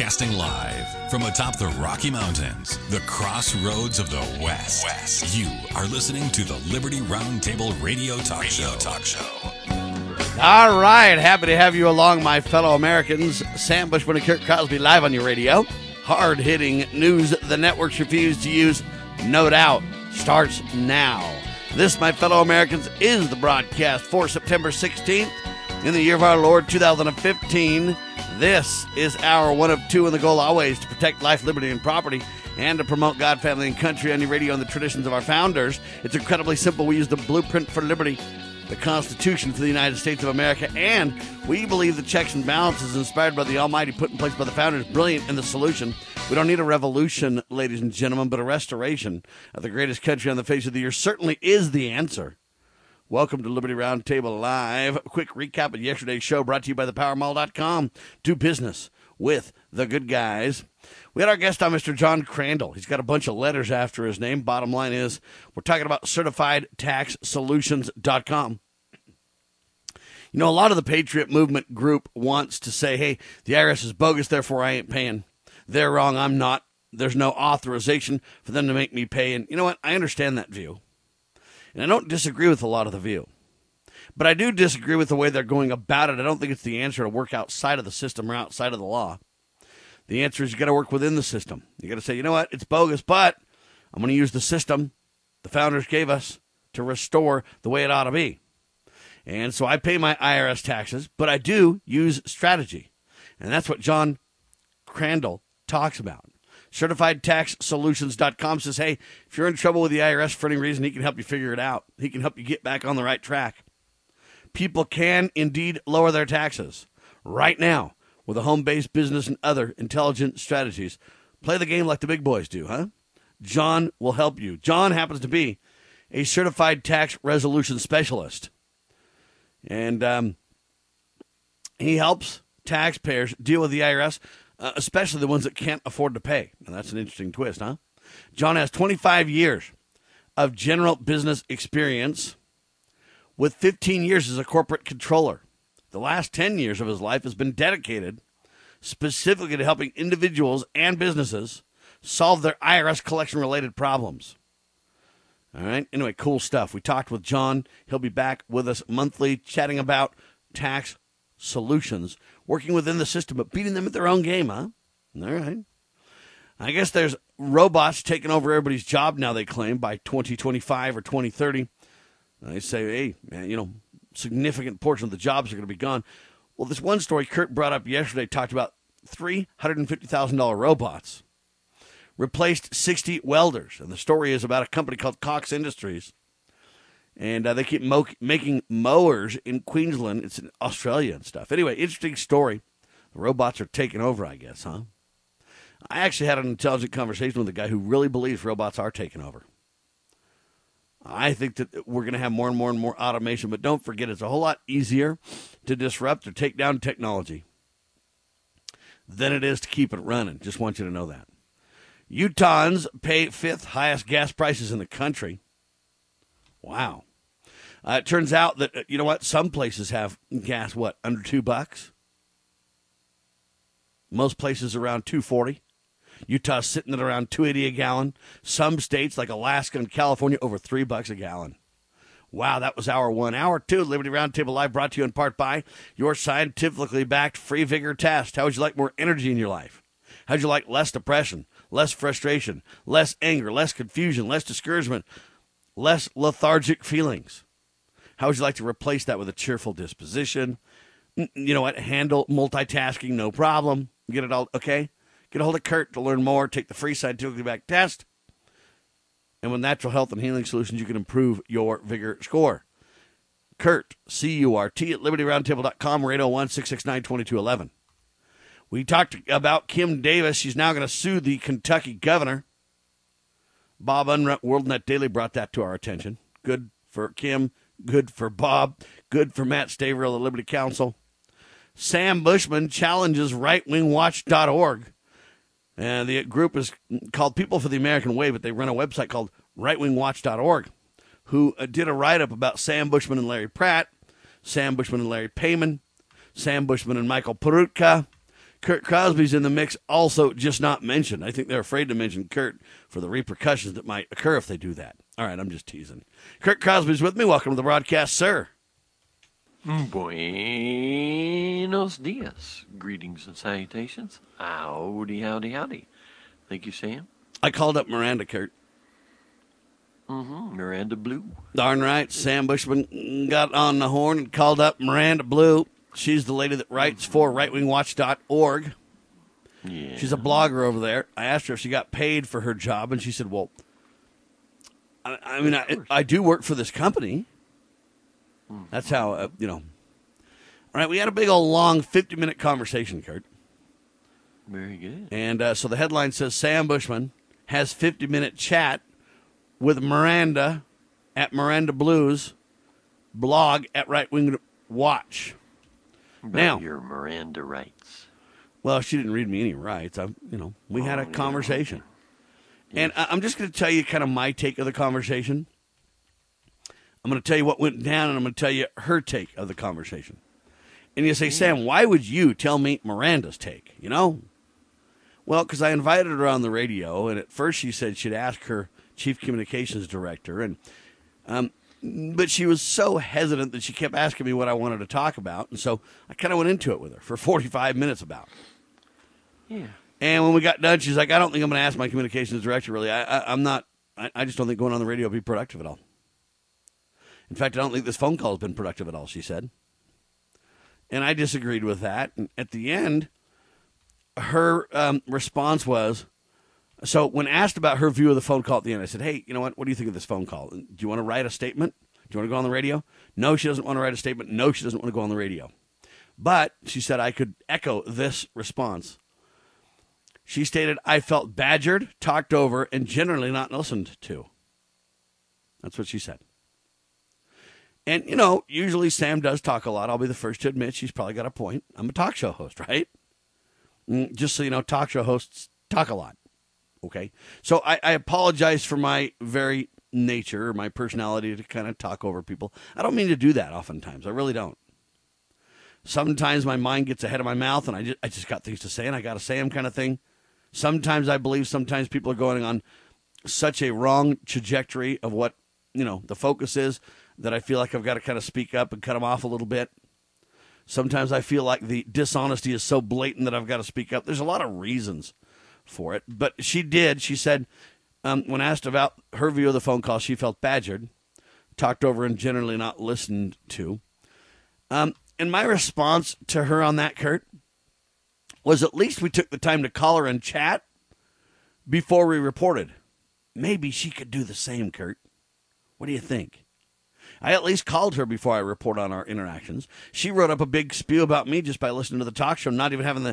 Broadcasting live from atop the Rocky Mountains, the crossroads of the West. You are listening to the Liberty Roundtable Radio Talk Show. All right, happy to have you along, my fellow Americans. Sam Bushman and Kurt Crosby live on your radio. Hard-hitting news the networks refuse to use, no doubt, starts now. This, my fellow Americans, is the broadcast for September 16th in the year of our Lord 2015. This is our one of two, and the goal always to protect life, liberty, and property, and to promote God, family, and country on your radio and the traditions of our founders. It's incredibly simple. We use the blueprint for liberty, the Constitution for the United States of America, and we believe the checks and balances inspired by the Almighty put in place by the founders, brilliant in the solution. We don't need a revolution, ladies and gentlemen, but a restoration of the greatest country on the face of the earth certainly is the answer. Welcome to Liberty Roundtable Live. A quick recap of yesterday's show brought to you by thepowermall.com. Do business with the good guys. We had our guest on, Mr. John Crandall. He's got a bunch of letters after his name. Bottom line is, we're talking about CertifiedTaxSolutions.com. You know, a lot of the Patriot Movement group wants to say, hey, the IRS is bogus, therefore I ain't paying. They're wrong, I'm not. There's no authorization for them to make me pay. And you know what? I understand that view. And I don't disagree with a lot of the view. But I do disagree with the way they're going about it. I don't think it's the answer to work outside of the system or outside of the law. The answer is you got to work within the system. You got to say, you know what, it's bogus, but I'm going to use the system the founders gave us to restore the way it ought to be. And so I pay my IRS taxes, but I do use strategy. And that's what John Crandall talks about. CertifiedTaxSolutions.com says, hey, if you're in trouble with the IRS for any reason, he can help you figure it out. He can help you get back on the right track. People can indeed lower their taxes right now with a home-based business and other intelligent strategies. Play the game like the big boys do, huh? John will help you. John happens to be a certified tax resolution specialist. And he helps taxpayers deal with the IRS, especially the ones that can't afford to pay. Now, that's an interesting twist, huh? John has 25 years of general business experience with 15 years as a corporate controller. The last 10 years of his life has been dedicated specifically to helping individuals and businesses solve their IRS collection-related problems. All right? Anyway, cool stuff. We talked with John. He'll be back with us monthly chatting about tax solutions, working within the system, but beating them at their own game, huh? All right. I guess there's robots taking over everybody's job now, they claim, by 2025 or 2030. They say, hey, man, you know, significant portion of the jobs are going to be gone. Well, this one story Kurt brought up yesterday talked about $350,000 robots replaced 60 welders. And the story is about a company called Cox Industries. And they keep making mowers in Queensland. It's in Australia and stuff. Anyway, interesting story. The robots are taking over, I guess, huh? I actually had an intelligent conversation with a guy who really believes robots are taking over. I think that we're going to have more and more automation. But don't forget, it's a whole lot easier to disrupt or take down technology than it is to keep it running. Just want you to know that. Utahns pay fifth highest gas prices in the country. Wow. It turns out that, you know what, some places have gas, under $2? Most places around $2.40. Utah's sitting at around $2.80 a gallon. Some states like Alaska and California over $3 a gallon. Wow, that was hour one. Hour two, Liberty Roundtable Live, brought to you in part by your scientifically backed free vigor test. How would you like more energy in your life? How'd you like less depression, less frustration, less anger, less confusion, less discouragement, less lethargic feelings? How would you like to replace that with a cheerful disposition? You know what? Handle multitasking, no problem. Get it all, okay? Get a hold of Kurt to learn more. Take the free scientifically backed test. And with natural health and healing solutions, you can improve your vigor score. Kurt, C-U-R-T, at libertyroundtable.com, or 801-669-2211. We talked about Kim Davis. She's now going to sue the Kentucky governor. Bob Unruh, WorldNet Daily, brought that to our attention. Good for Kim. Good for Bob. Good for Matt Staverill, the Liberty Counsel. Sam Bushman challenges rightwingwatch.org. And the group is called People for the American Way, but they run a website called rightwingwatch.org, who did a write-up about Sam Bushman and Larry Pratt, Sam Bushman and Larry Payman, Sam Bushman and Michael Peroutka, Kurt Crosby's in the mix, also just not mentioned. I think they're afraid to mention Kurt for the repercussions that might occur if they do that. All right, I'm just teasing. Kurt Crosby's with me. Welcome to the broadcast, sir. Buenos dias. Greetings and salutations. Howdy, howdy, howdy. Thank you, Sam. I called up Miranda, Kurt. Miranda Blue. Darn right. Sam Bushman got on the horn and called up Miranda Blue. She's the lady that writes for rightwingwatch.org. Yeah. She's a blogger over there. I asked her if she got paid for her job, and she said, well, I do work for this company. That's how, All right, we had a big old long 50-minute conversation, Kurt. Very good. And so the headline says, Sam Bushman has 50-minute chat with Miranda at Miranda Blue's blog at Right Wing Watch. About Now, your Miranda rights. well, she didn't read me any rights. We had a conversation. Yes. And I'm just going to tell you kind of my take of the conversation. I'm going to tell you what went down, and I'm going to tell you her take of the conversation. And you say, Sam, why would you tell me Miranda's take, Well, because I invited her on the radio, and at first she said she'd ask her chief communications director, and but she was so hesitant that she kept asking me what I wanted to talk about, and so I kind of went into it with her for 45 minutes about it. Yeah. And when we got done, she's like, I don't think I'm going to ask my communications director, really. I'm not, I just don't think going on the radio will be productive at all. In fact, I don't think this phone call has been productive at all, she said. And I disagreed with that. And at the end, her response was, so when asked about her view of the phone call at the end, I said, hey, you know what? What do you think of this phone call? Do you want to write a statement? Do you want to go on the radio? No, she doesn't want to write a statement. No, she doesn't want to go on the radio. But she said I could echo this response. She stated, I felt badgered, talked over, and generally not listened to. That's what she said. And, usually Sam does talk a lot. I'll be the first to admit she's probably got a point. I'm a talk show host, right? Just so you know, talk show hosts talk a lot. Okay? So I apologize for my very nature, my personality to kind of talk over people. I don't mean to do that oftentimes. I really don't. Sometimes my mind gets ahead of my mouth, and I just got things to say, and I got to say them kind of thing. Sometimes I believe sometimes people are going on such a wrong trajectory of what, the focus is, that I feel like I've got to kind of speak up and cut them off a little bit. Sometimes I feel like the dishonesty is so blatant that I've got to speak up. There's a lot of reasons for it. But she did. She said, when asked about her view of the phone call, she felt badgered, talked over, and generally not listened to. And my response to her on that, Kurt, was at least we took the time to call her and chat before we reported. Maybe she could do the same, Kurt. What do you think? I at least called her before I report on our interactions. She wrote up a big spew about me just by listening to the talk show, not even having the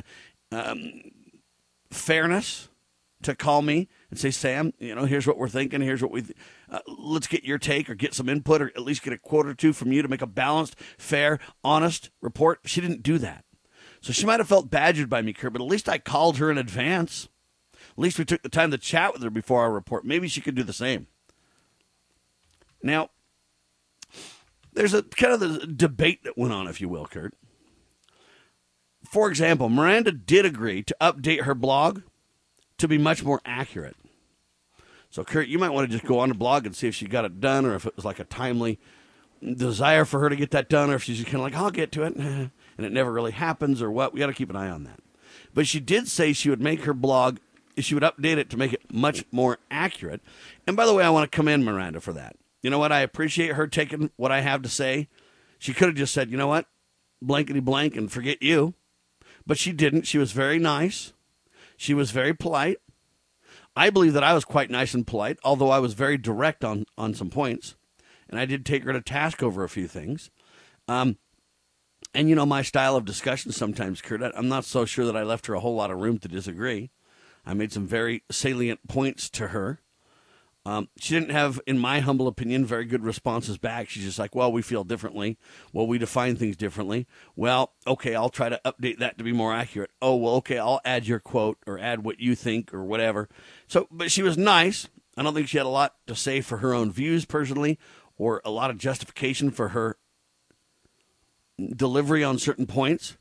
fairness to call me and say, Sam, here's what we're thinking. Here's what let's get your take or get some input or at least get a quote or two from you to make a balanced, fair, honest report. She didn't do that. So she might have felt badgered by me, Kurt, but at least I called her in advance. At least we took the time to chat with her before our report. Maybe she could do the same. Now, there's a kind of the debate that went on, if you will, Kurt. For example, Miranda did agree to update her blog to be much more accurate. So, Kurt, you might want to just go on the blog and see if she got it done or if it was like a timely desire for her to get that done or if she's just kind of like, I'll get to it, and it never really happens or what. We got to keep an eye on that. But she did say she would make her blog, she would update it to make it much more accurate. And by the way, I want to commend Miranda for that. You know what? I appreciate her taking what I have to say. She could have just said, you know what? Blankety blank and forget you. But she didn't. She was very nice. She was very polite. I believe that I was quite nice and polite, although I was very direct on some points. And I did take her to task over a few things. And, my style of discussion sometimes, Kurt, I'm not so sure that I left her a whole lot of room to disagree. I made some very salient points to her. She didn't have, in my humble opinion, very good responses back. She's just like, well, we feel differently. Well, we define things differently. Well, okay, I'll try to update that to be more accurate. Oh, well, okay, I'll add your quote or add what you think or whatever. So, but she was nice. I don't think she had a lot to say for her own views personally or a lot of justification for her delivery on certain points.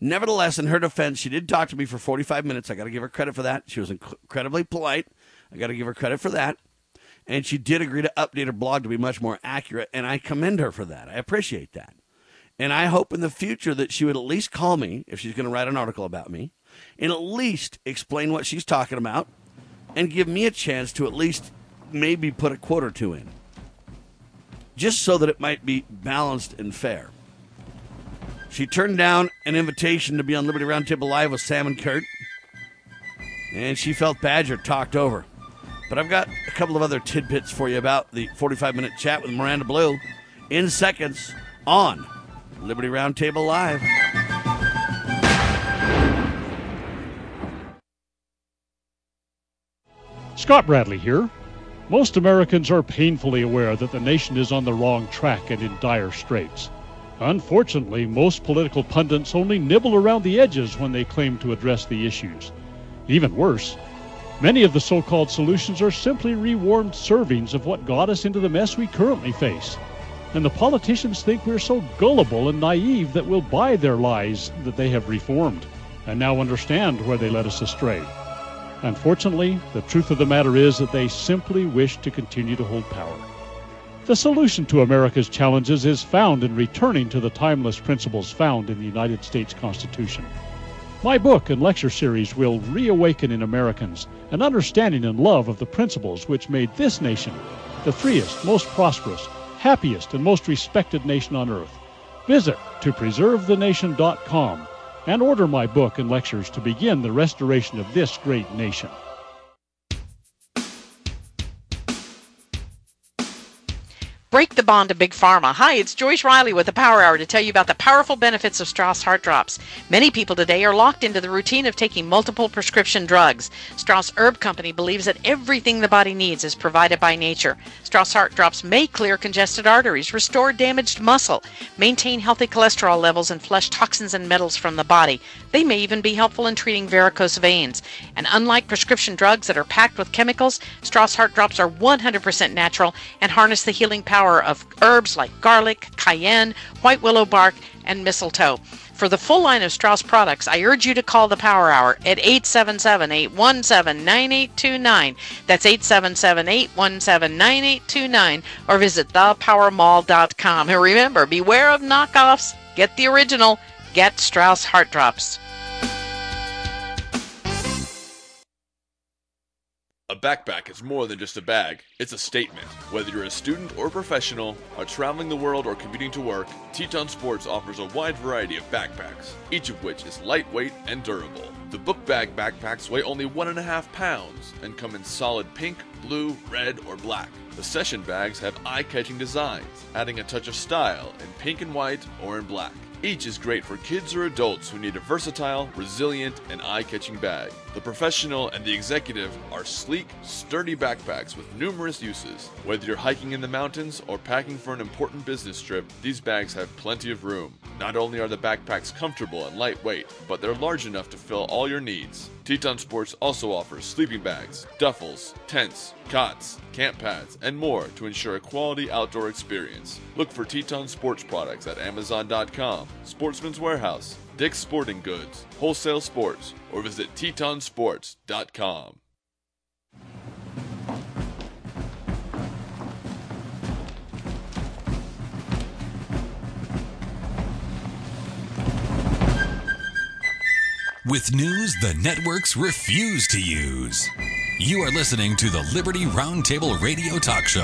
Nevertheless, in her defense, she did talk to me for 45 minutes. I got to give her credit for that. She was incredibly polite. I got to give her credit for that. And she did agree to update her blog to be much more accurate, and I commend her for that. I appreciate that. And I hope in the future that she would at least call me if she's going to write an article about me and at least explain what she's talking about and give me a chance to at least maybe put a quote or two in, just so that it might be balanced and fair. She turned down an invitation to be on Liberty Roundtable Live with Sam and Kurt, and she felt Badger talked over. But I've got a couple of other tidbits for you about the 45-minute chat with Miranda Blue in seconds on Liberty Roundtable Live. Scott Bradley here. Most Americans are painfully aware that the nation is on the wrong track and in dire straits. Unfortunately, most political pundits only nibble around the edges when they claim to address the issues. Even worse, many of the so-called solutions are simply rewarmed servings of what got us into the mess we currently face. And the politicians think we're so gullible and naive that we'll buy their lies that they have reformed and now understand where they led us astray. Unfortunately, the truth of the matter is that they simply wish to continue to hold power. The solution to America's challenges is found in returning to the timeless principles found in the United States Constitution. My book and lecture series will reawaken in Americans an understanding and love of the principles which made this nation the freest, most prosperous, happiest, and most respected nation on earth. Visit topreservethenation.com and order my book and lectures to begin the restoration of this great nation. Break the bond to Big Pharma. Hi, it's Joyce Riley with the Power Hour to tell you about the powerful benefits of Strauss Heart Drops. Many people today are locked into the routine of taking multiple prescription drugs. Strauss Herb Company believes that everything the body needs is provided by nature. Strauss Heart Drops may clear congested arteries, restore damaged muscle, maintain healthy cholesterol levels, and flush toxins and metals from the body. They may even be helpful in treating varicose veins. And unlike prescription drugs that are packed with chemicals, Strauss Heart Drops are 100% natural and harness the healing power of herbs like garlic, cayenne, white willow bark, and mistletoe. For the full line of Strauss products, I urge you to call the Power Hour at 877-817-9829. That's 877-817-9829, or visit thepowermall.com. And remember, beware of knockoffs. Get the original. Get Strauss Heart Drops. A backpack is more than just a bag, it's a statement. Whether you're a student or professional, are traveling the world or commuting to work, Teton Sports offers a wide variety of backpacks, each of which is lightweight and durable. The book bag backpacks weigh only 1.5 pounds and come in solid pink, blue, red, or black. The session bags have eye-catching designs, adding a touch of style in pink and white or in black. Each is great for kids or adults who need a versatile, resilient, and eye-catching bag. The professional and the executive are sleek, sturdy backpacks with numerous uses. Whether you're hiking in the mountains or packing for an important business trip, these bags have plenty of room. Not only are the backpacks comfortable and lightweight, but they're large enough to fill all your needs. Teton Sports also offers sleeping bags, duffels, tents, cots, camp pads, and more to ensure a quality outdoor experience. Look for Teton Sports products at Amazon.com, Sportsman's Warehouse, Dick's Sporting Goods, Wholesale Sports, or visit TetonSports.com. With news the networks refuse to use. You are listening to the Liberty Roundtable Radio Talk Show.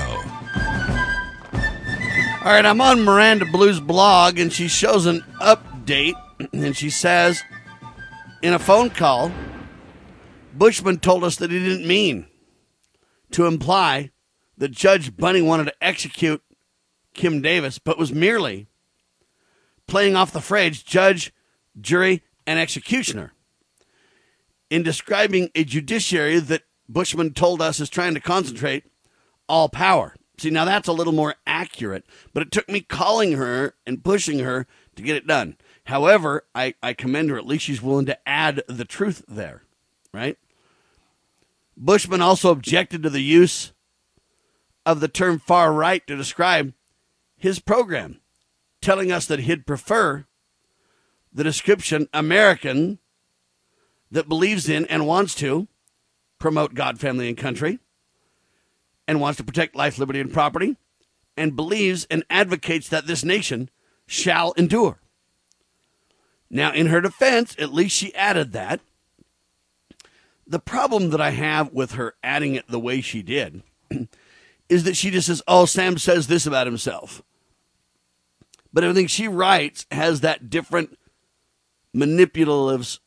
All right, I'm on Miranda Blue's blog, and she shows an update, and she says, in a phone call, Bushman told us that he didn't mean to imply that Judge Bunning wanted to execute Kim Davis, but was merely playing off the phrase judge, jury, and executioner in describing a judiciary that Bushman told us is trying to concentrate all power. See, now that's a little more accurate, but it took me calling her and pushing her to get it done. However, I commend her. At least she's willing to add the truth there, right? Bushman also objected to the use of the term far right to describe his program, telling us that he'd prefer the description American that believes in and wants to promote God, family, and country, and wants to protect life, liberty, and property, and believes and advocates that this nation shall endure. Now, in her defense, at least she added that. The problem that I have with her adding it the way she did is that she just says, oh, Sam says this about himself. But everything she writes has that different manipulative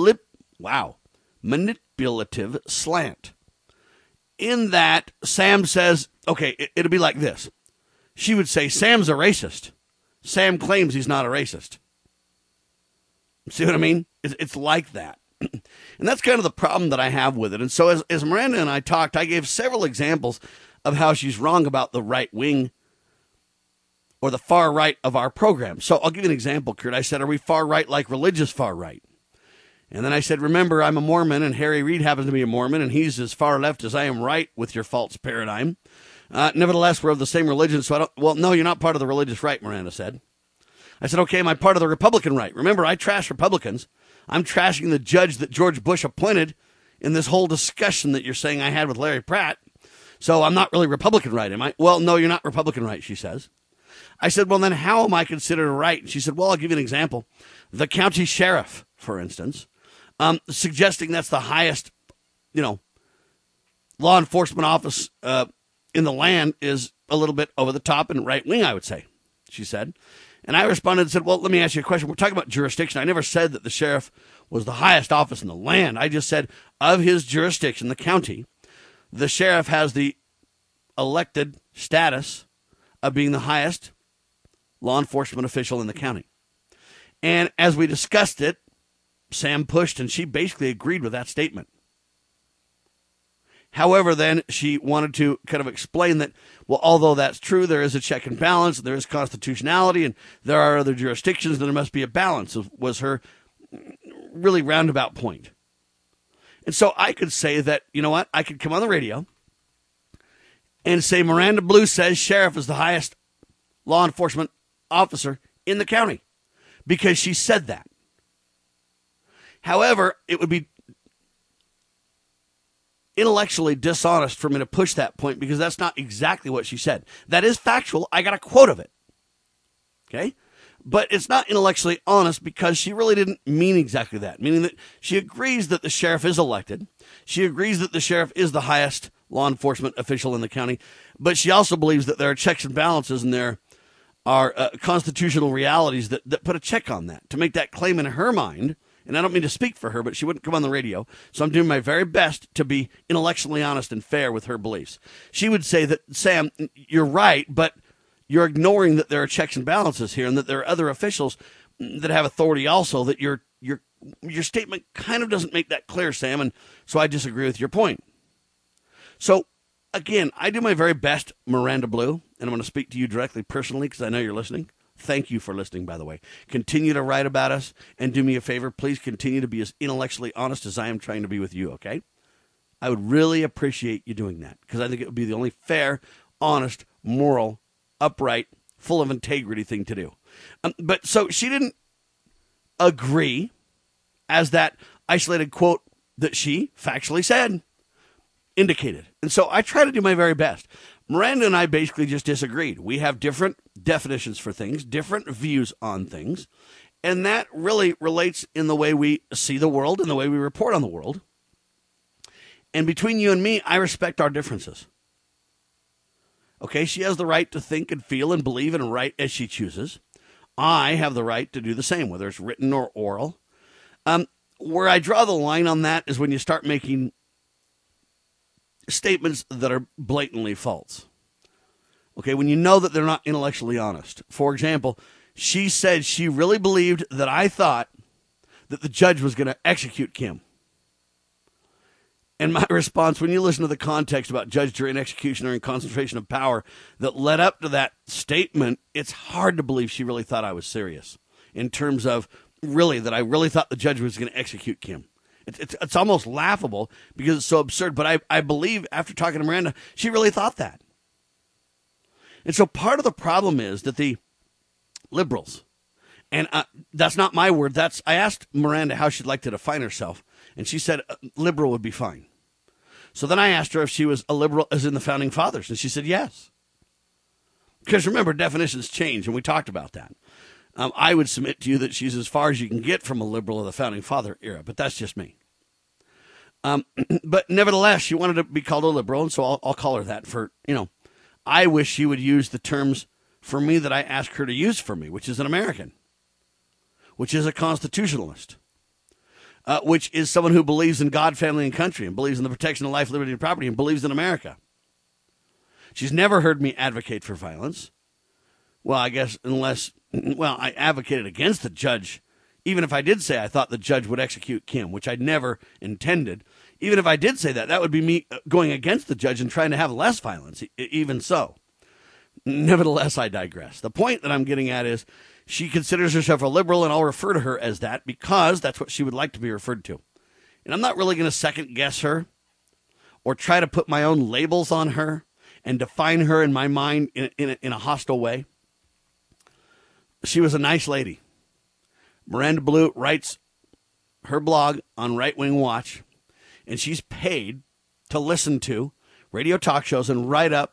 slant. In that, Sam says, okay, it'll be like this. She would say, Sam's a racist. Sam claims he's not a racist. See what I mean? It's like that. And that's kind of the problem that I have with it. And so as Miranda and I talked, I gave several examples of how she's wrong about the right wing or the far right of our program. So I'll give you an example, Kurt. I said, are we far right like religious far right? And then I said, remember, I'm a Mormon, and Harry Reid happens to be a Mormon, and he's as far left as I am right with your false paradigm. Nevertheless, we're of the same religion, so no, you're not part of the religious right, Miranda said. I said, okay, am I part of the Republican right? Remember, I trash Republicans. I'm trashing the judge that George Bush appointed in this whole discussion that you're saying I had with Larry Pratt. So I'm not really Republican right, am I? Well, no, you're not Republican right, she says. I said, well, then how am I considered right? And she said, well, I'll give you an example. The county sheriff, for instance, suggesting that's the highest, law enforcement office in the land is a little bit over the top and right wing, I would say, she said. And I responded and said, well, let me ask you a question. We're talking about jurisdiction. I never said that the sheriff was the highest office in the land. I just said of his jurisdiction, the county, the sheriff has the elected status of being the highest law enforcement official in the county. And as we discussed it, Sam pushed and she basically agreed with that statement. However, then she wanted to kind of explain that, well, although that's true, there is a check and balance, there is constitutionality, and there are other jurisdictions, and there must be a balance, was her really roundabout point. And so I could say that, you know what, I could come on the radio and say Miranda Blue says sheriff is the highest law enforcement officer in the county because she said that. However, it would be intellectually dishonest for me to push that point because that's not exactly what she said. That is factual. I got a quote of it. Okay? But it's not intellectually honest because she really didn't mean exactly that, meaning that she agrees that the sheriff is elected. She agrees that the sheriff is the highest law enforcement official in the county, but she also believes that there are checks and balances and there are constitutional realities that put a check on that. To make that claim in her mind, and I don't mean to speak for her, but she wouldn't come on the radio, so I'm doing my very best to be intellectually honest and fair with her beliefs. She would say that, Sam, you're right, but you're ignoring that there are checks and balances here and that there are other officials that have authority also, that your statement kind of doesn't make that clear, Sam, and so I disagree with your point. So, again, I do my very best, Miranda Blue, and I'm going to speak to you directly personally because I know you're listening. Thank you for listening, by the way. Continue to write about us, and do me a favor. Please continue to be as intellectually honest as I am trying to be with you, okay? I would really appreciate you doing that because I think it would be the only fair, honest, moral, upright, full of integrity thing to do. But so she didn't agree as that isolated quote that she factually said indicated. And so I try to do my very best. Miranda and I basically just disagreed. We have different definitions for things, different views on things, and that really relates in the way we see the world and the way we report on the world. And between you and me, I respect our differences. Okay, she has the right to think and feel and believe and write as she chooses. I have the right to do the same, whether it's written or oral. Where I draw the line on that is when you start making statements that are blatantly false. Okay, when you know that they're not intellectually honest. For example, she said she really believed that I thought that the judge was going to execute Kim. And my response, when you listen to the context about judge, jury, and executioner and concentration of power that led up to that statement, it's hard to believe she really thought I was serious in terms of really that I really thought the judge was going to execute Kim. It's almost laughable because it's so absurd, but I believe after talking to Miranda, she really thought that. And so part of the problem is that the liberals And that's not my word. I asked Miranda how she'd like to define herself, and she said liberal would be fine. So then I asked her if she was a liberal as in the Founding Fathers, and she said yes. Because remember, definitions change, and we talked about that. I would submit to you that she's as far as you can get from a liberal of the Founding Father era, but that's just me. But nevertheless, she wanted to be called a liberal, and so I'll call her that for, I wish she would use the terms for me that I ask her to use for me, which is an American, which is a constitutionalist, which is someone who believes in God, family, and country, and believes in the protection of life, liberty, and property, and believes in America. She's never heard me advocate for violence. Well, I guess I advocated against the judge. Even if I did say I thought the judge would execute Kim, which I'd never intended. Even if I did say that, that would be me going against the judge and trying to have less violence, even so. Nevertheless, I digress. The point that I'm getting at is she considers herself a liberal, and I'll refer to her as that because that's what she would like to be referred to. And I'm not really going to second guess her or try to put my own labels on her and define her in my mind in a hostile way. She was a nice lady. Miranda Blue writes her blog on Right Wing Watch, and she's paid to listen to radio talk shows and write up,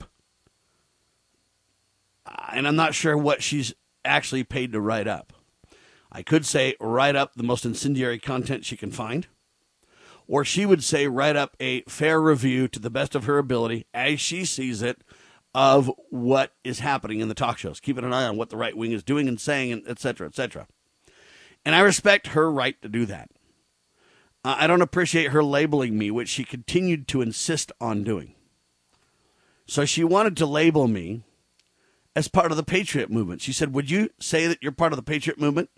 and I'm not sure what she's actually paid to write up. I could say write up the most incendiary content she can find, or she would say write up a fair review to the best of her ability as she sees it of what is happening in the talk shows, keeping an eye on what the right wing is doing and saying, and et cetera, et cetera. And I respect her right to do that. I don't appreciate her labeling me, which she continued to insist on doing. So she wanted to label me as part of the Patriot movement. She said, would you say that you're part of the Patriot movement?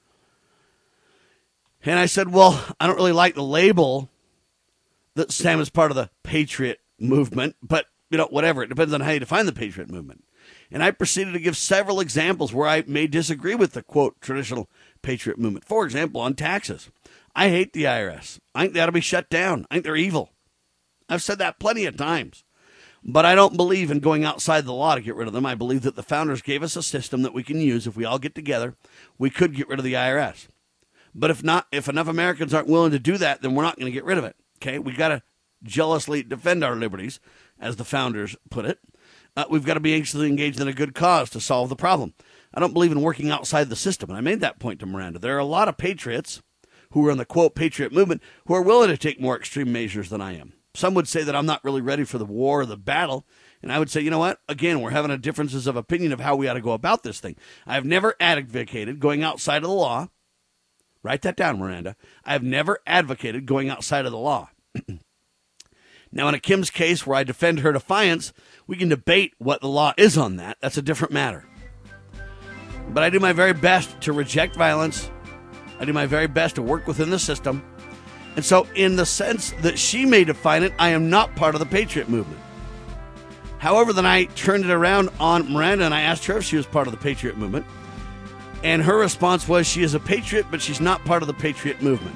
And I said, well, I don't really like the label that Sam is part of the Patriot movement, but, whatever. It depends on how you define the Patriot movement. And I proceeded to give several examples where I may disagree with the, quote, traditional Patriot movement. For example, on taxes. I hate the IRS. I think they ought to be shut down. I think they're evil. I've said that plenty of times. But I don't believe in going outside the law to get rid of them. I believe that the founders gave us a system that we can use. If we all get together, we could get rid of the IRS. But if enough Americans aren't willing to do that, then we're not going to get rid of it. Okay, we got to jealously defend our liberties, as the founders put it. We've got to be anxiously engaged in a good cause to solve the problem. I don't believe in working outside the system, and I made that point to Miranda. There are a lot of patriots who are in the, quote, Patriot movement who are willing to take more extreme measures than I am. Some would say that I'm not really ready for the war or the battle, and I would say, you know what? Again, we're having a differences of opinion of how we ought to go about this thing. I have never advocated going outside of the law. Write that down, Miranda. I have never advocated going outside of the law. Now, in a Kim's case where I defend her defiance, we can debate what the law is on that. That's a different matter. But I do my very best to reject violence. I do my very best to work within the system. And so in the sense that she may define it, I am not part of the Patriot movement. However, then I turned it around on Miranda and I asked her if she was part of the Patriot movement. And her response was she is a patriot, but she's not part of the Patriot movement.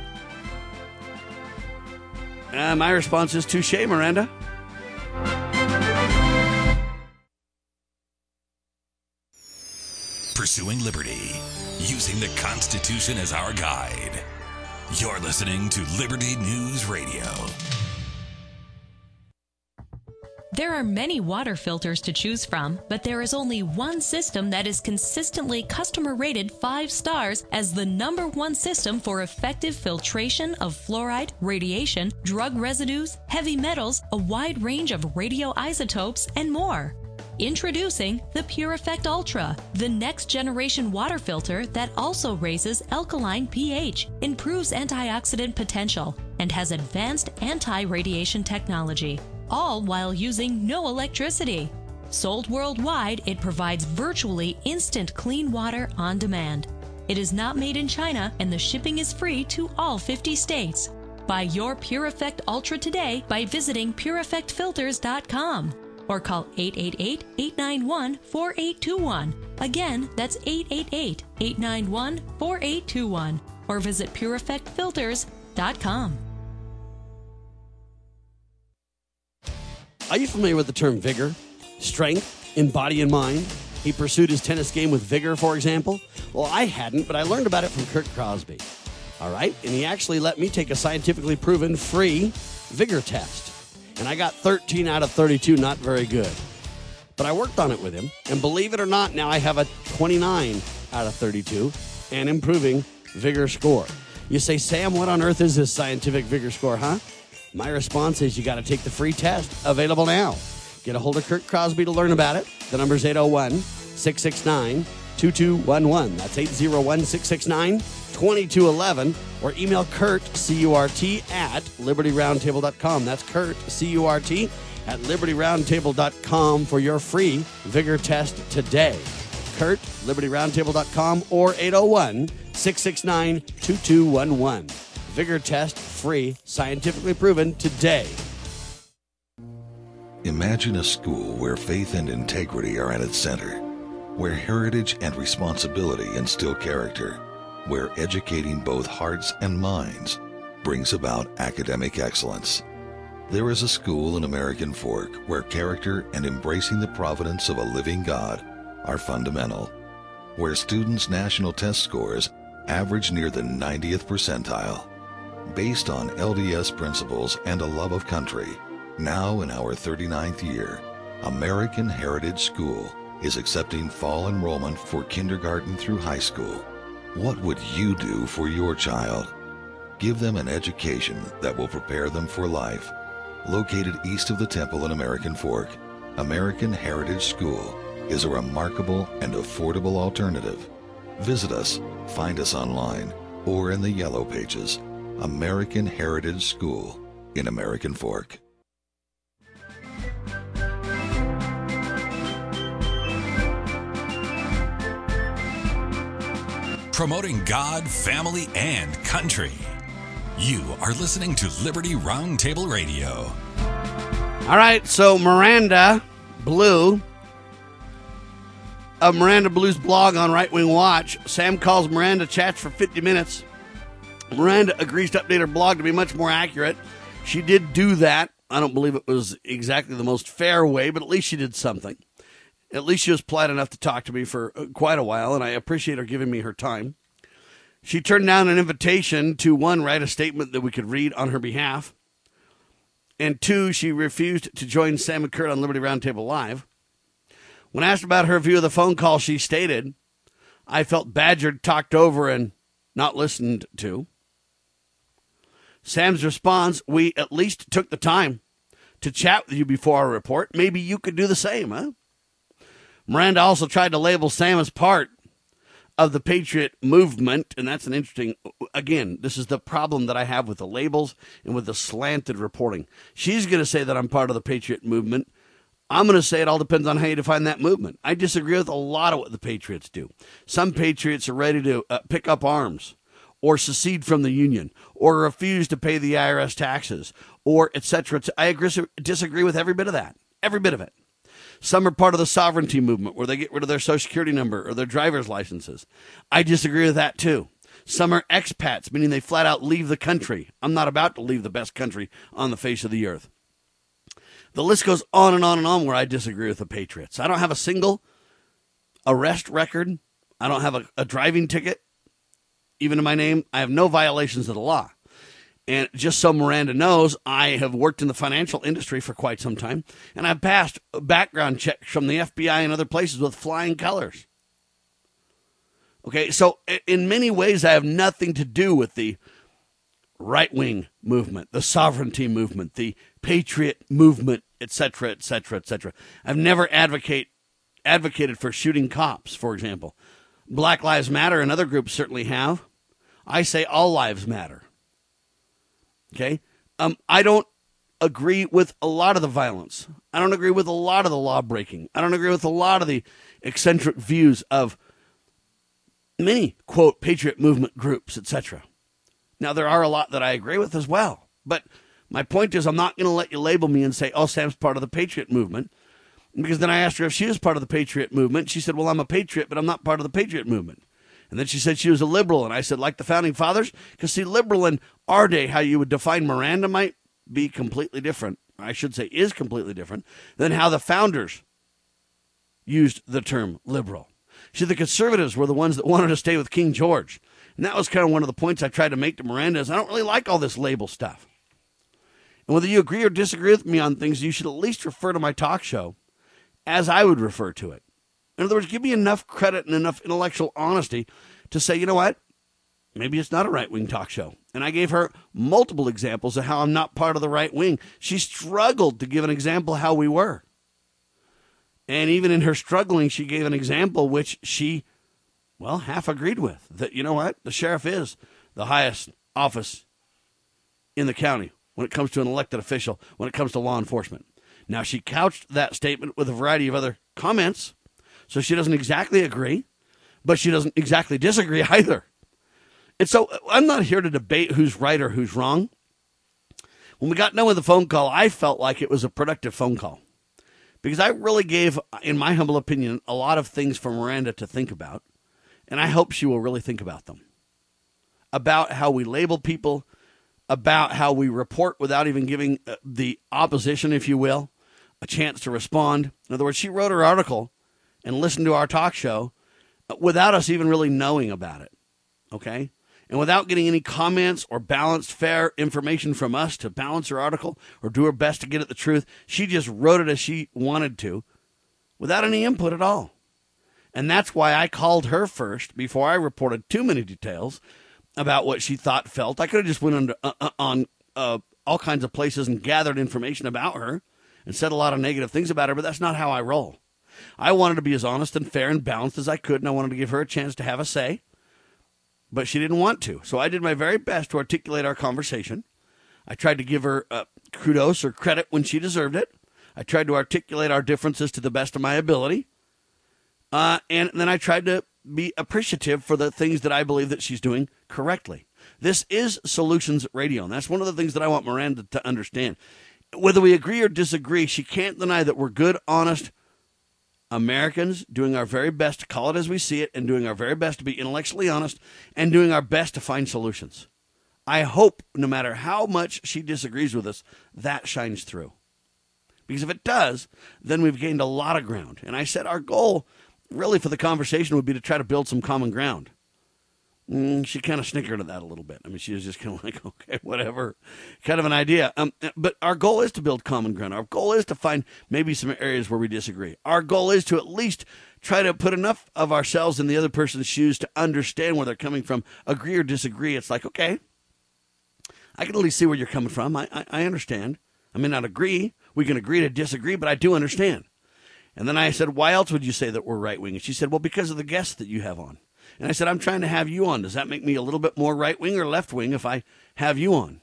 My response is touché, Miranda. Pursuing liberty, using the Constitution as our guide. You're listening to Liberty News Radio. There are many water filters to choose from, but there is only one system that is consistently customer rated 5 stars as the #1 system for effective filtration of fluoride, radiation, drug residues, heavy metals, a wide range of radioisotopes, and more. Introducing the PureEffect Ultra, the next generation water filter that also raises alkaline pH, improves antioxidant potential, and has advanced anti-radiation technology, all while using no electricity. Sold worldwide, it provides virtually instant clean water on demand. It is not made in China, and the shipping is free to all 50 states. Buy your PureEffect Ultra today by visiting PureEffectFilters.com. or call 888-891-4821. Again, that's 888-891-4821. Or visit PureEffectFilters.com. Are you familiar with the term vigor, strength in body and mind? He pursued his tennis game with vigor, for example. Well, I hadn't, but I learned about it from Kurt Crosby. All right? And he actually let me take a scientifically proven free vigor test. And I got 13 out of 32, not very good. But I worked on it with him. And believe it or not, now I have a 29 out of 32 and improving vigor score. You say, Sam, what on earth is this scientific vigor score, huh? My response is you got to take the free test. Available now. Get a hold of Kurt Crosby to learn about it. The number's 801-669-2211. That's 801-669-2211. Or email Kurt, C-U-R-T, at LibertyRoundtable.com. That's Kurt, C-U-R-T, at LibertyRoundtable.com for your free vigor test today. Kurt, LibertyRoundtable.com, or 801-669-2211. Vigor test free, scientifically proven today. Imagine a school where faith and integrity are at its center, where heritage and responsibility instill character, where educating both hearts and minds brings about academic excellence. There is a school in American Fork where character and embracing the providence of a living God are fundamental, where students' national test scores average near the 90th percentile. Based on LDS principles and a love of country, now in our 39th year, American Heritage School is accepting fall enrollment for kindergarten through high school. What would you do for your child? Give them an education that will prepare them for life. Located east of the temple in American Fork, American Heritage School is a remarkable and affordable alternative. Visit us, find us online, or in the Yellow Pages. American Heritage School in American Fork. Promoting God, family, and country. You are listening to Liberty Roundtable Radio. All right, so Miranda Blue of Miranda Blue's blog on Right Wing Watch. Sam calls Miranda, chats for 50 minutes. Miranda agrees to update her blog to be much more accurate. She did do that. I don't believe it was exactly the most fair way, but at least she did something. At least she was polite enough to talk to me for quite a while, and I appreciate her giving me her time. She turned down an invitation to, one, write a statement that we could read on her behalf, and two, she refused to join Sam and Kurt on Liberty Roundtable Live. When asked about her view of the phone call, she stated, I felt badgered, talked over, and not listened to. Sam's response, we at least took the time to chat with you before our report. Maybe you could do the same, huh? Miranda also tried to label Sam as part of the Patriot movement, and that's an interesting, again, this is the problem that I have with the labels and with the slanted reporting. She's going to say that I'm part of the Patriot movement. I'm going to say it all depends on how you define that movement. I disagree with a lot of what the Patriots do. Some Patriots are ready to pick up arms or secede from the Union or refuse to pay the IRS taxes or et cetera. I disagree with every bit of that, every bit of it. Some are part of the sovereignty movement where they get rid of their Social Security number or their driver's licenses. I disagree with that too. Some are expats, meaning they flat out leave the country. I'm not about to leave the best country on the face of the earth. The list goes on and on and on where I disagree with the Patriots. I don't have a single arrest record. I don't have a driving ticket, even in my name. I have no violations of the law. And just so Miranda knows, I have worked in the financial industry for quite some time, and I've passed background checks from the FBI and other places with flying colors. Okay, so in many ways, I have nothing to do with the right-wing movement, the sovereignty movement, the patriot movement, et cetera, et cetera, et cetera. I've never advocated for shooting cops, for example. Black Lives Matter and other groups certainly have. I say all lives matter. Okay? I don't agree with a lot of the violence. I don't agree with a lot of the law breaking. I don't agree with a lot of the eccentric views of many, quote, patriot movement groups, etc. Now, there are a lot that I agree with as well. But my point is, I'm not going to let you label me and say, oh, Sam's part of the patriot movement. Because then I asked her if she was part of the patriot movement. She said, well, I'm a patriot, but I'm not part of the patriot movement. And then she said she was a liberal. And I said, like the founding fathers? Because, see, liberal in our day, how you would define Miranda might be completely different. I should say is completely different than how the founders used the term liberal. See, the conservatives were the ones that wanted to stay with King George. And that was kind of one of the points I tried to make to Miranda is I don't really like all this label stuff. And whether you agree or disagree with me on things, you should at least refer to my talk show as I would refer to it. In other words, give me enough credit and enough intellectual honesty to say, you know what? Maybe it's not a right-wing talk show. And I gave her multiple examples of how I'm not part of the right wing. She struggled to give an example of how we were. And even in her struggling, she gave an example which she, well, half agreed with. That, you know what? The sheriff is the highest office in the county when it comes to an elected official, when it comes to law enforcement. Now, she couched that statement with a variety of other comments, so she doesn't exactly agree, but she doesn't exactly disagree either. And so I'm not here to debate who's right or who's wrong. When we got done with the phone call, I felt like it was a productive phone call because I really gave, in my humble opinion, a lot of things for Miranda to think about, and I hope she will really think about them. About how we label people, about how we report without even giving the opposition, if you will, a chance to respond. In other words, she wrote her article and listened to our talk show without us even really knowing about it, okay? And without getting any comments or balanced, fair information from us to balance her article or do her best to get at the truth, she just wrote it as she wanted to without any input at all. And that's why I called her first before I reported too many details about what she thought, felt. I could have just went on all kinds of places and gathered information about her and said a lot of negative things about her, but that's not how I roll. I wanted to be as honest and fair and balanced as I could, and I wanted to give her a chance to have a say. But she didn't want to. So I did my very best to articulate our conversation. I tried to give her kudos or credit when she deserved it. I tried to articulate our differences to the best of my ability. And then I tried to be appreciative for the things that I believe that she's doing correctly. This is Solutions Radio, and that's one of the things that I want Miranda to understand. Whether we agree or disagree, she can't deny that we're good, honest Americans doing our very best to call it as we see it and doing our very best to be intellectually honest and doing our best to find solutions. I hope no matter how much she disagrees with us, that shines through. Because if it does, then we've gained a lot of ground. And I said our goal really for the conversation would be to try to build some common ground. She kind of snickered at that a little bit. I mean, she was just kind of like, okay, whatever, kind of an idea. But our goal is to build common ground. Our goal is to find maybe some areas where we disagree. Our goal is to at least try to put enough of ourselves in the other person's shoes to understand where they're coming from, agree or disagree. It's like, okay, I can at least see where you're coming from. I understand. I may not agree. We can agree to disagree, but I do understand. And then I said, why else would you say that we're right-wing? And she said, well, because of the guests that you have on. And I said, I'm trying to have you on. Does that make me a little bit more right-wing or left-wing if I have you on?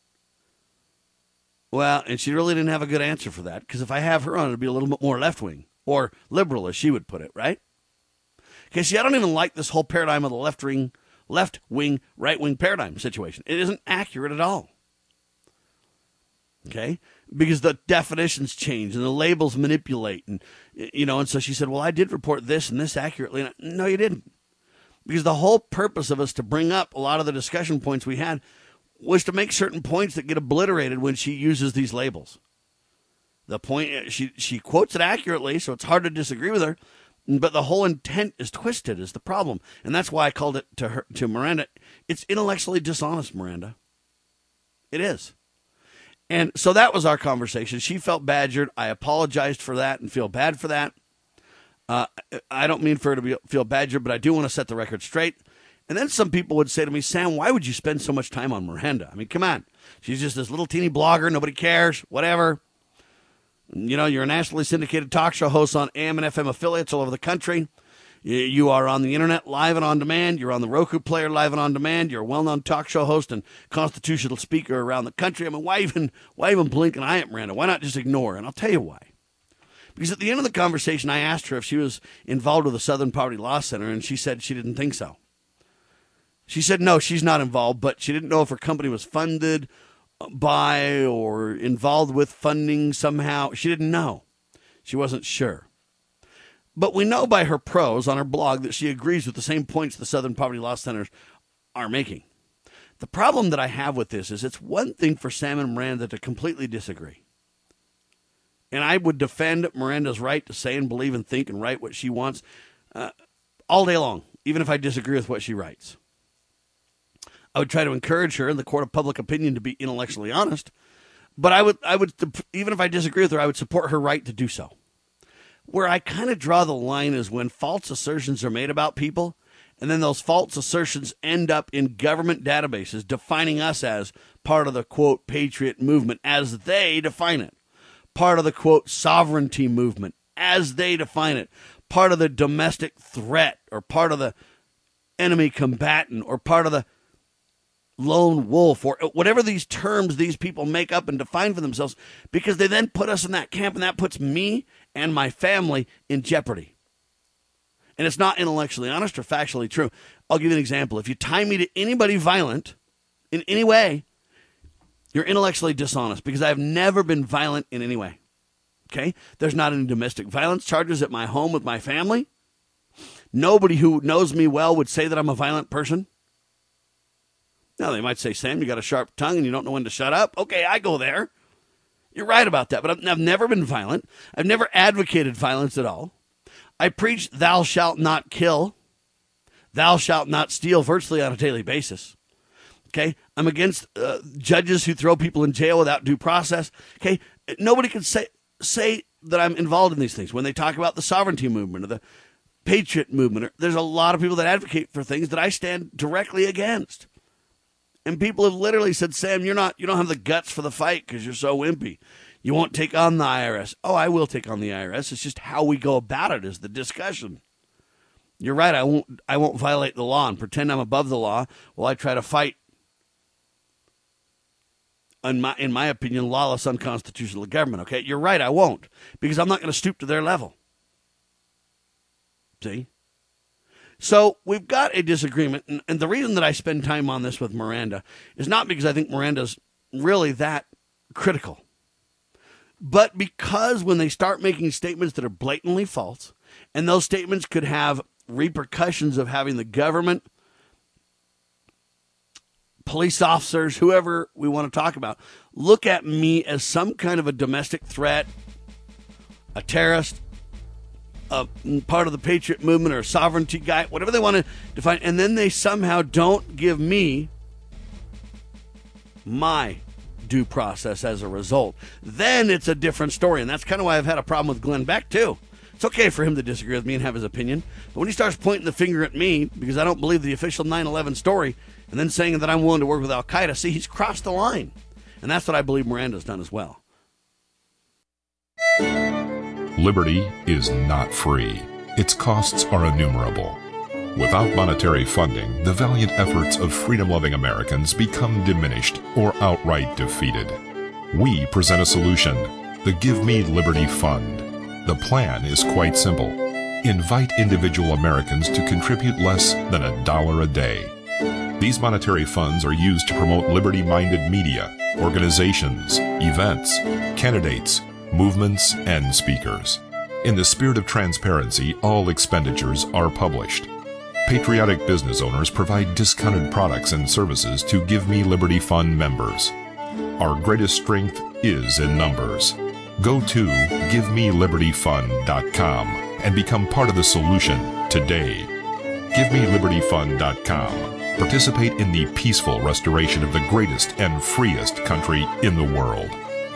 Well, and she really didn't have a good answer for that, because if I have her on, it'd be a little bit more left-wing, or liberal, as she would put it, right? Okay, see, I don't even like this whole paradigm of the left-wing, right-wing paradigm situation. It isn't accurate at all. Okay? Because the definitions change and the labels manipulate. And, and so she said, well, I did report this and this accurately. And no, you didn't. Because the whole purpose of us to bring up a lot of the discussion points we had was to make certain points that get obliterated when she uses these labels. The point, she quotes it accurately, so it's hard to disagree with her, but the whole intent is twisted is the problem. And that's why I called it to Miranda. It's intellectually dishonest, Miranda. It is. And so that was our conversation. She felt badgered. I apologized for that and feel bad for that. I don't mean for her to feel badgered, but I do want to set the record straight. And then some people would say to me, Sam, why would you spend so much time on Miranda? I mean, come on. She's just this little teeny blogger. Nobody cares. Whatever. You're a nationally syndicated talk show host on AM and FM affiliates all over the country. You are on the internet live and on demand. You're on the Roku player live and on demand. You're a well-known talk show host and constitutional speaker around the country. I mean, why even blink an eye at Miranda? Why not just ignore? And I'll tell you why. Because at the end of the conversation, I asked her if she was involved with the Southern Poverty Law Center, and she said she didn't think so. She said, no, she's not involved, but she didn't know if her company was funded by or involved with funding somehow. She didn't know. She wasn't sure. But we know by her prose on her blog that she agrees with the same points the Southern Poverty Law Centers are making. The problem that I have with this is it's one thing for Sam and Miranda to completely disagree. And I would defend Miranda's right to say and believe and think and write what she wants all day long, even if I disagree with what she writes. I would try to encourage her in the court of public opinion to be intellectually honest. But I would, even if I disagree with her, I would support her right to do so. Where I kind of draw the line is when false assertions are made about people, and then those false assertions end up in government databases defining us as part of the, quote, patriot movement as they define it. Part of the, quote, sovereignty movement as they define it. Part of the domestic threat, or part of the enemy combatant, or part of the lone wolf, or whatever these terms these people make up and define for themselves, because they then put us in that camp, and that puts me and my family in jeopardy. And it's not intellectually honest or factually true. I'll give you an example. If you tie me to anybody violent in any way, you're intellectually dishonest, because I've never been violent in any way. Okay? There's not any domestic violence charges at my home with my family. Nobody who knows me well would say that I'm a violent person. Now, they might say, Sam, you got a sharp tongue and you don't know when to shut up. Okay, I go there. You're right about that, but I've never been violent. I've never advocated violence at all. I preach thou shalt not kill, thou shalt not steal virtually on a daily basis. Okay, I'm against judges who throw people in jail without due process. Okay, nobody can say that I'm involved in these things. When they talk about the sovereignty movement or the patriot movement, there's a lot of people that advocate for things that I stand directly against. And people have literally said, Sam, you don't have the guts for the fight because you're so wimpy. You won't take on the IRS. Oh, I will take on the IRS. It's just how we go about it is the discussion. You're right. I won't violate the law and pretend I'm above the law while I try to fight, in my opinion, lawless, unconstitutional government. Okay, you're right. I won't, because I'm not going to stoop to their level. See? So we've got a disagreement, and the reason that I spend time on this with Miranda is not because I think Miranda's really that critical, but because when they start making statements that are blatantly false, and those statements could have repercussions of having the government, police officers, whoever we want to talk about, look at me as some kind of a domestic threat, a terrorist, part of the patriot movement or a sovereignty guy, whatever they want to define, and then they somehow don't give me my due process as a result, then it's a different story. And that's kind of why I've had a problem with Glenn Beck, too. It's okay for him to disagree with me and have his opinion, but when he starts pointing the finger at me because I don't believe the official 9/11 story and then saying that I'm willing to work with Al-Qaeda, see, he's crossed the line. And that's what I believe Miranda's done as well. Liberty is not free. Its costs are innumerable. Without monetary funding, the valiant efforts of freedom-loving Americans become diminished or outright defeated. We present a solution, the Give Me Liberty Fund. The plan is quite simple. Invite individual Americans to contribute less than $1 a day. These monetary funds are used to promote liberty-minded media, organizations, events, candidates, movements, and speakers. In the spirit of transparency, all expenditures are published. Patriotic business owners provide discounted products and services to Give Me Liberty Fund members. Our greatest strength is in numbers. Go to GiveMeLibertyFund.com and become part of the solution today. GiveMeLibertyFund.com. Participate in the peaceful restoration of the greatest and freest country in the world.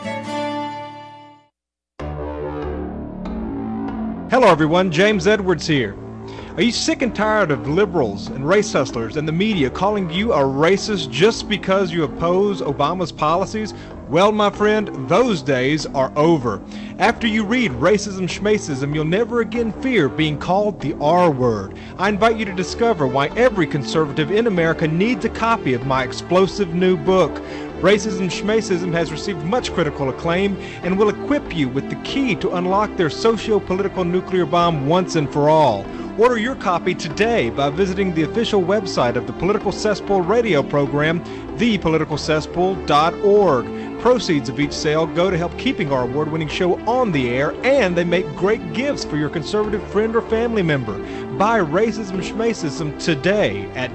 Hello everyone, James Edwards here. Are you sick and tired of liberals and race hustlers and the media calling you a racist just because you oppose Obama's policies? Well, my friend, those days are over. After you read Racism Schmacism, you'll never again fear being called the R word. I invite you to discover why every conservative in America needs a copy of my explosive new book. Racism Schmacism has received much critical acclaim and will equip you with the key to unlock their socio-political nuclear bomb once and for all. Order your copy today by visiting the official website of the Political Cesspool radio program, thepoliticalcesspool.org. Proceeds of each sale go to help keeping our award-winning show on the air, and they make great gifts for your conservative friend or family member. Buy Racism Schmacism today at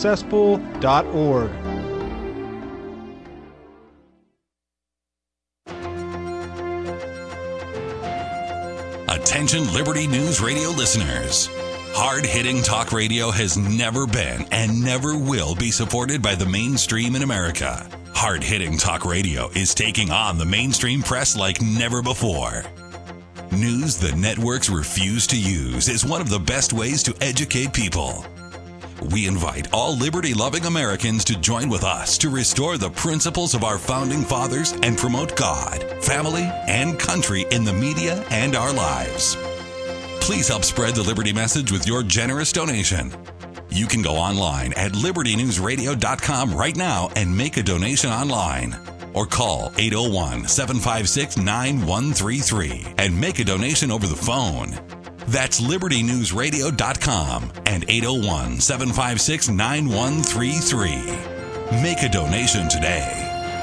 www.thepoliticalcesspool.org. Attention Liberty News Radio listeners. Hard-hitting talk radio has never been and never will be supported by the mainstream in America. Hard-hitting talk radio is taking on the mainstream press like never before. News the networks refuse to use is one of the best ways to educate people. We invite all liberty-loving Americans to join with us to restore the principles of our founding fathers and promote God, family, and country in the media and our lives. Please help spread the Liberty message with your generous donation. You can go online at libertynewsradio.com right now and make a donation online. Or call 801-756-9133 and make a donation over the phone. That's libertynewsradio.com and 801-756-9133. Make a donation today.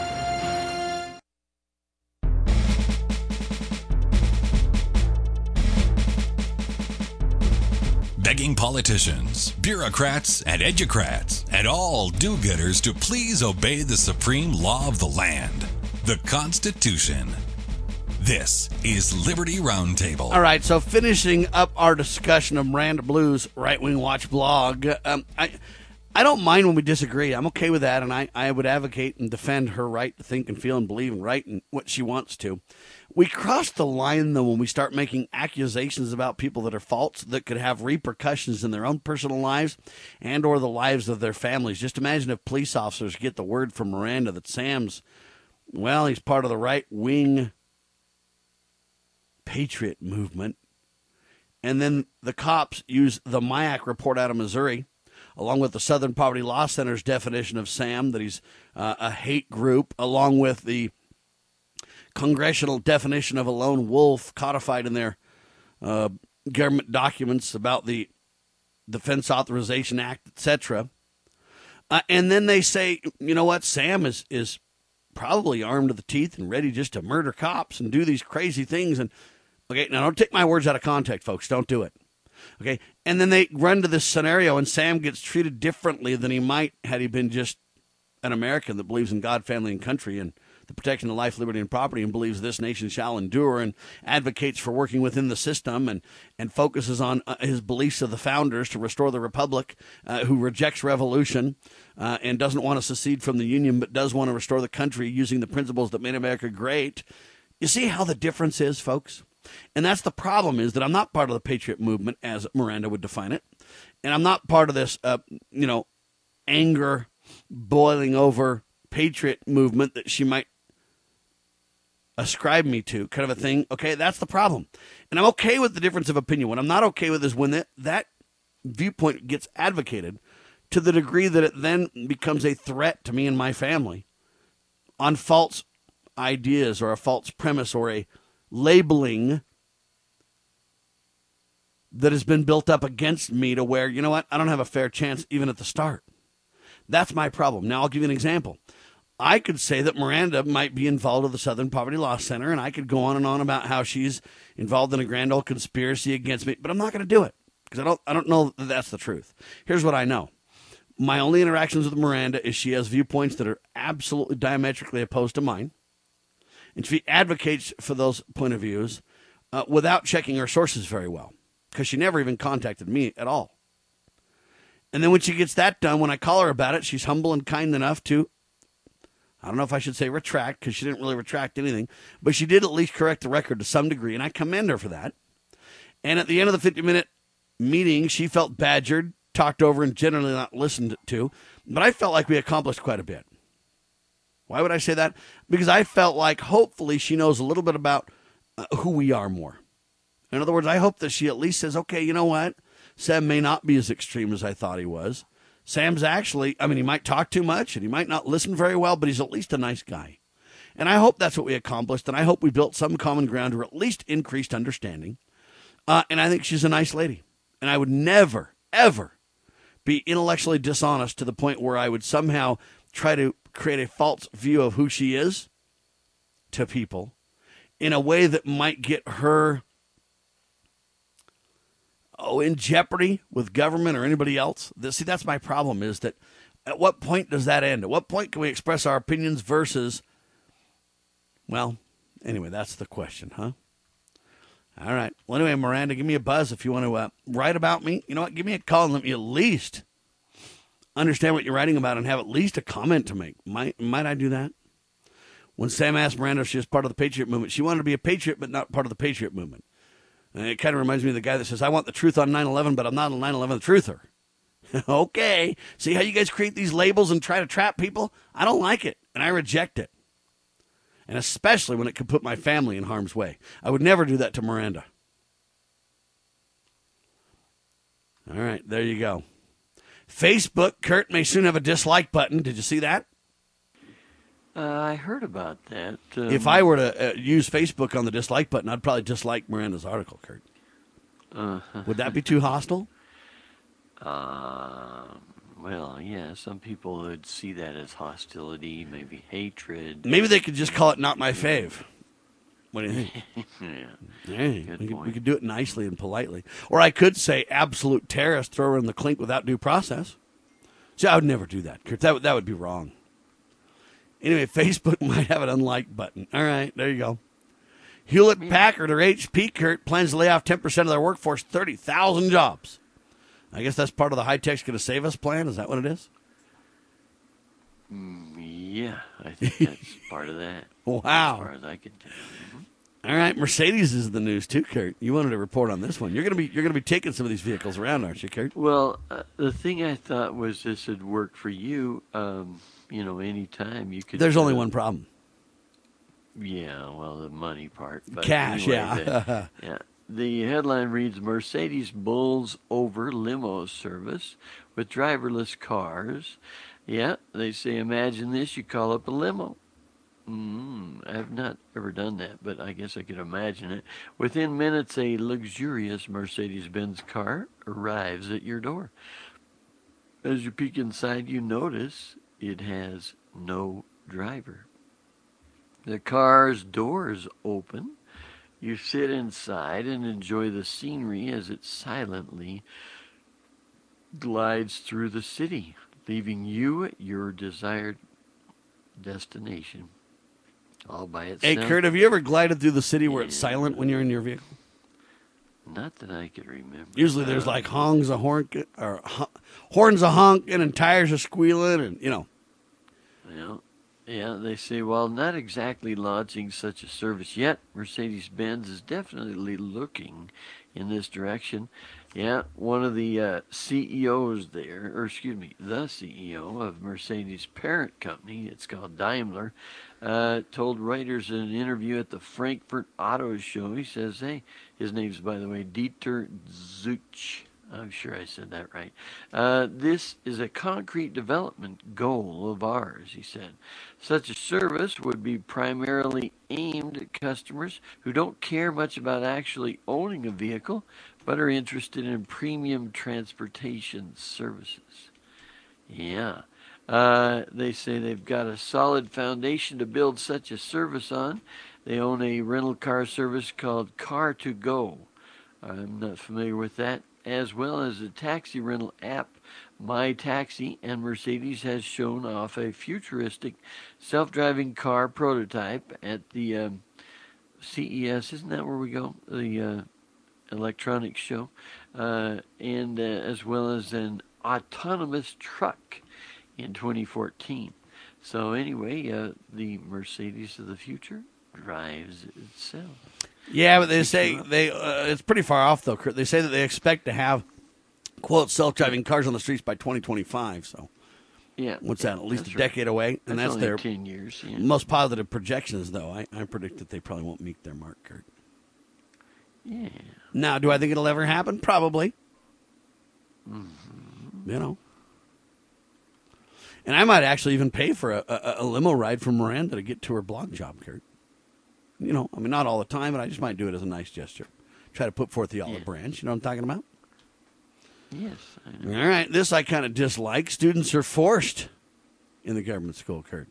Begging politicians, bureaucrats, and educrats, and all do-gooders to please obey the supreme law of the land, the Constitution. This is Liberty Roundtable. All right, so finishing up our discussion of Miranda Blue's Right Wing Watch blog, I don't mind when we disagree. I'm okay with that, and I would advocate and defend her right to think and feel and believe and write and what she wants to. We cross the line, though, when we start making accusations about people that are false that could have repercussions in their own personal lives and or the lives of their families. Just imagine if police officers get the word from Miranda that Sam's, well, he's part of the right-wing patriot movement. And then the cops use the MIAC report out of Missouri, along with the Southern Poverty Law Center's definition of Sam, that he's a hate group, along with the congressional definition of a lone wolf codified in their government documents about the Defense Authorization Act, etc. And then they say, you know what, Sam is probably armed to the teeth and ready just to murder cops and do these crazy things. And okay, now don't take my words out of context, folks. Don't do it. Okay, and then they run to this scenario, and Sam gets treated differently than he might had he been just an American that believes in God, family, and country, and the protection of life, liberty, and property, and believes this nation shall endure, and advocates for working within the system, and focuses on his beliefs of the founders to restore the republic, who rejects revolution and doesn't want to secede from the Union, but does want to restore the country using the principles that made America great. You see how the difference is, folks? And that's the problem, is that I'm not part of the patriot movement, as Miranda would define it, and I'm not part of this, anger boiling over patriot movement that she might ascribe me to, kind of a thing. Okay, that's the problem. And I'm okay with the difference of opinion. What I'm not okay with is when that viewpoint gets advocated to the degree that it then becomes a threat to me and my family on false ideas or a false premise or a labeling that has been built up against me to where, you know what, I don't have a fair chance even at the start. That's my problem. Now, I'll give you an example. I could say that Miranda might be involved with the Southern Poverty Law Center, and I could go on and on about how she's involved in a grand old conspiracy against me, but I'm not going to do it because I don't know that that's the truth. Here's what I know. My only interactions with Miranda is she has viewpoints that are absolutely diametrically opposed to mine, and she advocates for those point of views without checking her sources very well, because she never even contacted me at all. And then when she gets that done, when I call her about it, she's humble and kind enough to, I don't know if I should say retract, because she didn't really retract anything, but she did at least correct the record to some degree, and I commend her for that. And at the end of the 50-minute meeting, she felt badgered, talked over, and generally not listened to, but I felt like we accomplished quite a bit. Why would I say that? Because I felt like hopefully she knows a little bit about who we are more. In other words, I hope that she at least says, okay, you know what? Sam may not be as extreme as I thought he was. Sam's actually, he might talk too much and he might not listen very well, but he's at least a nice guy. And I hope that's what we accomplished, and I hope we built some common ground or at least increased understanding. And I think she's a nice lady. And I would never, ever be intellectually dishonest to the point where I would somehow try to create a false view of who she is to people in a way that might get her in jeopardy with government or anybody else. See, that's my problem, is that at what point does that end? At what point can we express our opinions versus, well, anyway, that's the question, huh? All right. Well, anyway, Miranda, give me a buzz if you want to write about me. You know what? Give me a call and let me at least understand what you're writing about and have at least a comment to make. Might I do that? When Sam asked Miranda if she was part of the Patriot movement, she wanted to be a patriot but not part of the Patriot movement. And it kind of reminds me of the guy that says, I want the truth on 9/11, but I'm not on 9/11 truther. Okay. See how you guys create these labels and try to trap people? I don't like it, and I reject it. And especially when it could put my family in harm's way. I would never do that to Miranda. All right, there you go. Facebook, Kurt may soon have a dislike button. Did you see that? I heard about that. If I were to use Facebook on the dislike button, I'd probably dislike Miranda's article, Kurt. Would that be too hostile? Well, yeah, some people would see that as hostility, maybe hatred. Maybe they could just call it not my fave. What do you think? Yeah. Hey, we could do it nicely and politely. Or I could say absolute terrorist, throw her in the clink without due process. See, I would never do that, Kurt. That would be wrong. Anyway, Facebook might have an unlike button. All right, there you go. Hewlett-Packard, or HP, Kurt, plans to lay off 10% of their workforce, 30,000 jobs. I guess that's part of the high-tech's going to save us plan. Is that what it is? Yeah, I think that's part of that. Wow. As far as I can tell. All right, Mercedes is the news too, Kurt. You wanted to report on this one. You're going to be taking some of these vehicles around, aren't you, Kurt? Well, the thing I thought was this would work for you. Anytime you could. There's only one problem. Yeah, well, the money part. But cash, anyway, yeah. The headline reads, Mercedes bulls over limo service with driverless cars. Yeah, they say, imagine this, you call up a limo. I've not ever done that, but I guess I could imagine it. Within minutes, a luxurious Mercedes-Benz car arrives at your door. As you peek inside, you notice it has no driver. The car's doors open. You sit inside and enjoy the scenery as it silently glides through the city, leaving you at your desired destination all by itself. Hey, Kurt, have you ever glided through the city where it's silent when you're in your vehicle? Not that I could remember. Usually there's like horns a honking and tires are squealing and, Yeah, they say, while not exactly launching such a service yet, Mercedes-Benz is definitely looking in this direction. Yeah, one of the CEOs there, the CEO of Mercedes' parent company, it's called Daimler, told Reuters in an interview at the Frankfurt Auto Show, he says, hey, his name's, by the way, Dieter Zutsch. I'm sure I said that right. This is a concrete development goal of ours, he said. Such a service would be primarily aimed at customers who don't care much about actually owning a vehicle, but are interested in premium transportation services. Yeah. They say they've got a solid foundation to build such a service on. They own a rental car service called Car2Go. I'm not familiar with that. As well as a taxi rental app, My Taxi, and Mercedes has shown off a futuristic self-driving car prototype at the CES. Isn't that where we go? The electronics show. And as well as an autonomous truck in 2014. So anyway, the Mercedes of the future drives itself. Yeah, but they say it's pretty far off, though, Kurt. They say that they expect to have, quote, self-driving cars on the streets by 2025. So, yeah, what's that? At least a decade away, and that's only their 10 years. Yeah. Most positive projections, though. I predict that they probably won't meet their mark, Kurt. Yeah. Now, do I think it'll ever happen? Probably. Mm-hmm. And I might actually even pay for a limo ride from Miranda to get to her blog job, Kurt. Not all the time, but I just might do it as a nice gesture. Try to put forth the olive branch. You know what I'm talking about? Yes, I know. All right, this I kind of dislike. Students are forced in the government school, Kurt.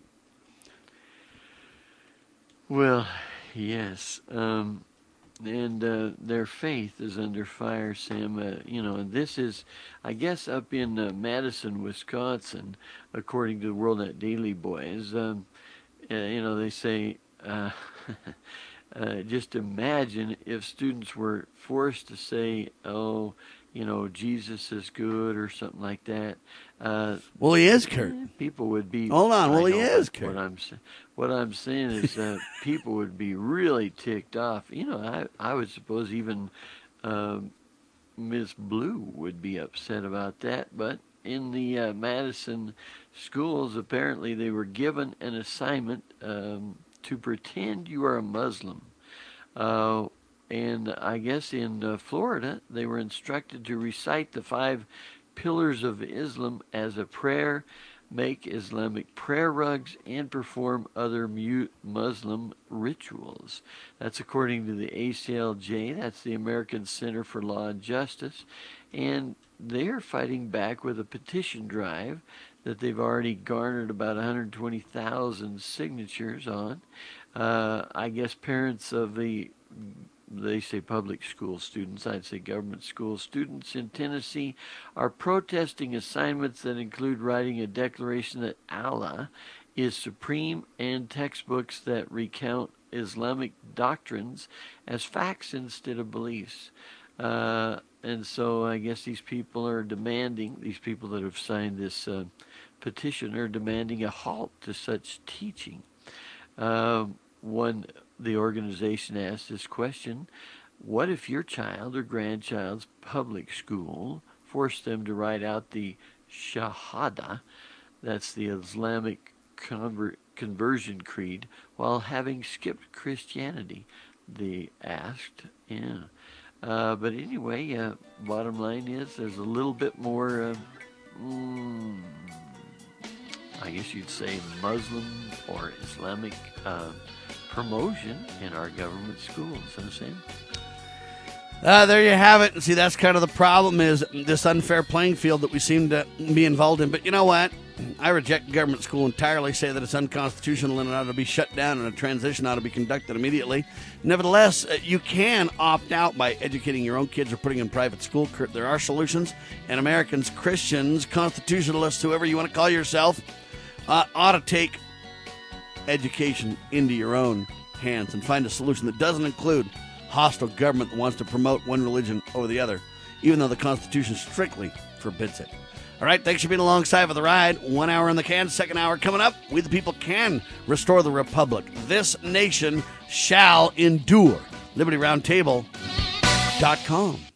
Well, yes. And their faith is under fire, Sam. This is, I guess, up in Madison, Wisconsin, according to the World Net Daily Boys. They say Just imagine if students were forced to say, oh, Jesus is good or something like that. Well, he is, Kurt. People would be... Hold on. Well, he is, Kurt. What I'm saying is people would be really ticked off. I would suppose even Miss Blue would be upset about that. But in the Madison schools, apparently they were given an assignment to pretend you are a Muslim. And I guess in Florida, they were instructed to recite the 5 pillars of Islam as a prayer, make Islamic prayer rugs, and perform other Muslim rituals. That's according to the ACLJ. That's the American Center for Law and Justice. And they are fighting back with a petition drive that they've already garnered about 120,000 signatures on. I guess parents of they say public school students, I'd say government school students in Tennessee are protesting assignments that include writing a declaration that Allah is supreme and textbooks that recount Islamic doctrines as facts instead of beliefs. And so I guess these people that have signed this petition are demanding a halt to such teaching. The organization asked this question: what if your child or grandchild's public school forced them to write out the Shahada, that's the Islamic conversion creed, while having skipped Christianity? They asked. Yeah. But anyway, bottom line is there's a little bit more, I guess you'd say Muslim or Islamic promotion in our government schools. I'm saying. There you have it. See, that's kind of the problem, is this unfair playing field that we seem to be involved in. But you know what? I reject government school entirely, say that it's unconstitutional and it ought to be shut down and a transition ought to be conducted immediately. Nevertheless, you can opt out by educating your own kids or putting in private school. There are solutions, and Americans, Christians, constitutionalists, whoever you want to call yourself, ought to take education into your own hands and find a solution that doesn't include hostile government that wants to promote one religion over the other, even though the Constitution strictly forbids it. All right, thanks for being alongside for the ride. 1 hour in the can, second hour coming up. We the people can restore the republic. This nation shall endure. LibertyRoundtable.com.